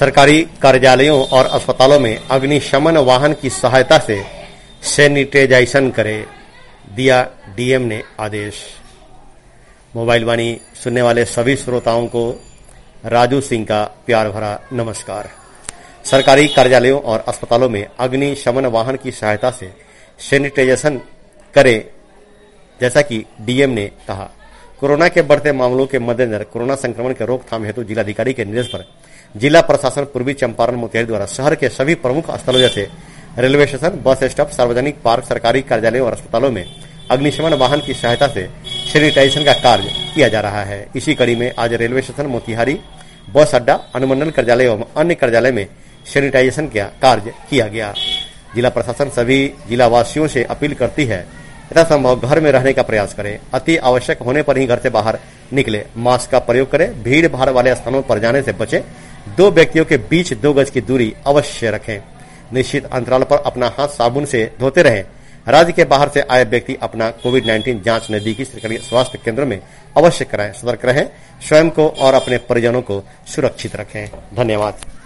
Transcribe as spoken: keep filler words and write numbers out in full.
सरकारी कार्यालयों और अस्पतालों में अग्निशमन वाहन की सहायता से सैनिटाइजेशन करे, दिया डीएम ने आदेश। मोबाइल वाणी सुनने वाले सभी श्रोताओं को राजू सिंह का प्यार भरा नमस्कार। सरकारी कार्यालयों और अस्पतालों में अग्निशमन वाहन की सहायता से सैनिटाइजेशन करें, जैसा कि डीएम ने कहा। कोरोना के बढ़ते मामलों के मद्देनजर कोरोना संक्रमण के रोकथाम हेतु जिलाधिकारी के निर्देश पर जिला प्रशासन पूर्वी चंपारण मोतिहारी द्वारा शहर के सभी प्रमुख स्थलों जैसे रेलवे स्टेशन, बस स्टॉप, सार्वजनिक पार्क, सरकारी कार्यालयों और अस्पतालों में अग्निशमन वाहन की सहायता से सैनिटाइजेशन का कार्य किया जा रहा है। इसी कड़ी में आज रेलवे स्टेशन मोतिहारी, बस अड्डा, अनुमंडल कार्यालय एवं अन्य कार्यालय में सैनिटाइजेशन का कार्य किया गया। जिला प्रशासन सभी जिलावासियों से अपील करती है यथा संभव घर में रहने का प्रयास करें, अति आवश्यक होने पर ही घर से बाहर निकले, मास्क का प्रयोग करें, भीड़ भाड़ वाले स्थानों पर जाने से बचें, दो व्यक्तियों के बीच दो गज की दूरी अवश्य रखें, निश्चित अंतराल पर अपना हाथ साबुन से धोते रहें। राज्य के बाहर से आए व्यक्ति अपना कोविड नाइन्टीन जांच नजदीकी सरकारी स्वास्थ्य केंद्र में अवश्य कराएं, सतर्क रहें, स्वयं को और अपने परिजनों को सुरक्षित रखें। धन्यवाद।